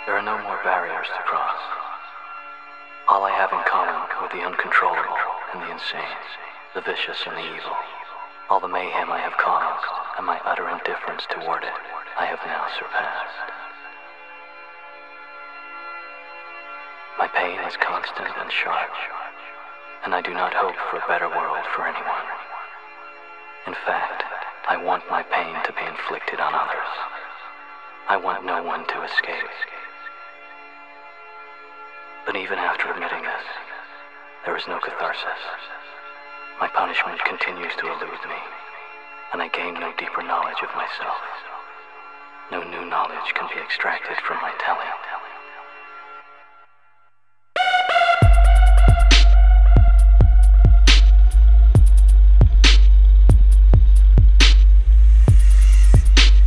There are no more barriers to cross. All I have in common with the uncontrollable and the insane, the vicious and the evil, all the mayhem I have caused and my utter indifference toward it, I have now surpassed. My pain is constant and sharp, and I do not hope for a better world for anyone. In fact, I want my pain to be inflicted on others. I want no one to escape. But even after admitting this, there is no catharsis. My punishment continues to elude me, and I gain no deeper knowledge of myself. No new knowledge can be extracted from my telling.